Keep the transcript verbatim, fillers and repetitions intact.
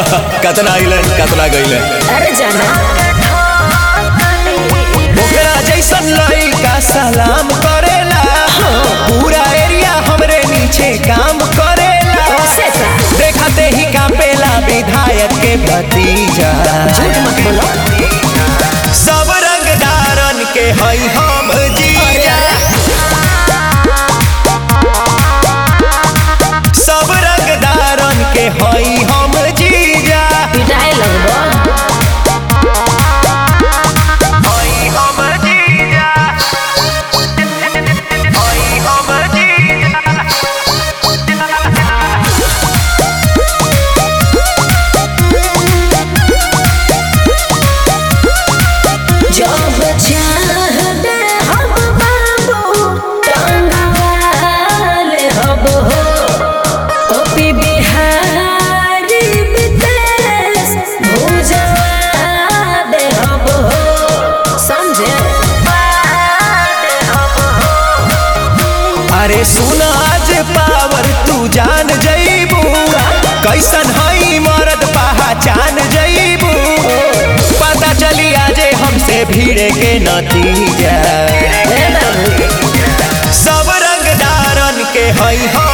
कतना आइले कतना गइले। अरे जाना ओकरा जैसन लइका सलाम करेला, पूरा एरिया हमरे नीचे काम करेला। देखते ही कांपेला विधायक के भतीजा। झूठ मत बोलो। सब रंगदारन के हई हम जीजा, सब रंगदारन के हई हम जीजा। पिटाए लगबो हई हम जीजा, हई हम जीजा। जब चाह दे हम बाबू टंगावाले हब हो। ओपी बिहारी विदेश भुजवा दे हब हो। समझे अरे सुना आज पावर तू जान जईबू, कैसन हई मर्द पहचान जईबू। पता चली आजे हमसे भीड़े के नतीजा। सब रंगदारन के हई हम